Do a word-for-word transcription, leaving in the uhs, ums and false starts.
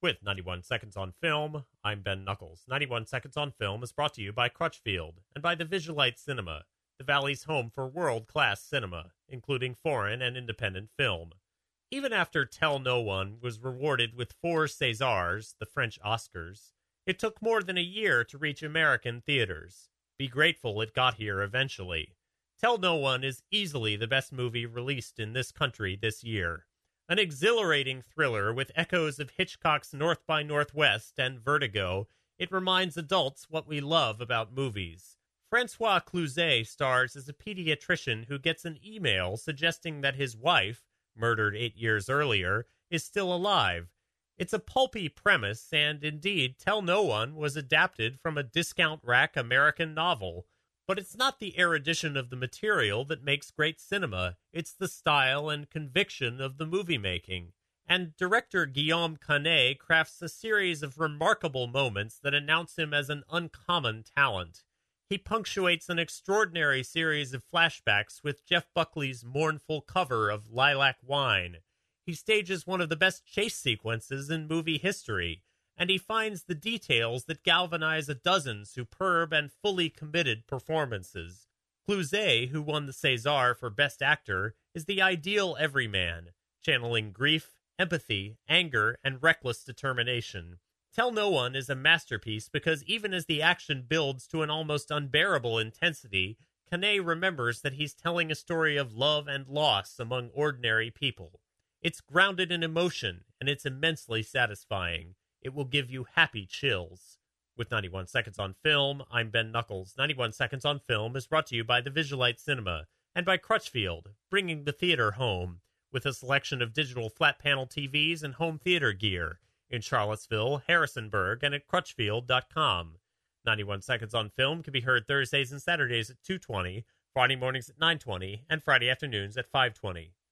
With ninety-one Seconds on Film, I'm Ben Knuckles. ninety-one Seconds on Film is brought to you by Crutchfield and by the Visualite Cinema, the Valley's home for world-class cinema, including foreign and independent film. Even after Tell No One was rewarded with four Césars, the French Oscars, it took more than a year to reach American theaters. Be grateful it got here eventually. Tell No One is easily the best movie released in this country this year. An exhilarating thriller with echoes of Hitchcock's North by Northwest and Vertigo, it reminds adults what we love about movies. Francois Cluzet stars as a pediatrician who gets an email suggesting that his wife, murdered eight years earlier, is still alive. It's a pulpy premise, and indeed, Tell No One was adapted from a discount rack American novel. But it's not the erudition of the material that makes great cinema. It's the style and conviction of the movie making. And director Guillaume Canet crafts a series of remarkable moments that announce him as an uncommon talent. He punctuates an extraordinary series of flashbacks with Jeff Buckley's mournful cover of Lilac Wine. He stages one of the best chase sequences in movie history, and he finds the details that galvanize a dozen superb and fully committed performances. Cluzet, who won the César for Best Actor, is the ideal everyman, channeling grief, empathy, anger, and reckless determination. Tell No One is a masterpiece because even as the action builds to an almost unbearable intensity, Canet remembers that he's telling a story of love and loss among ordinary people. It's grounded in emotion, and it's immensely satisfying. It will give you happy chills. With ninety-one Seconds on Film, I'm Ben Knuckles. ninety-one Seconds on Film is brought to you by the Visualite Cinema and by Crutchfield, bringing the theater home, with a selection of digital flat-panel T Vs and home theater gear in Charlottesville, Harrisonburg, and at crutchfield dot com. ninety-one Seconds on Film can be heard Thursdays and Saturdays at two twenty, Friday mornings at nine twenty, and Friday afternoons at five twenty.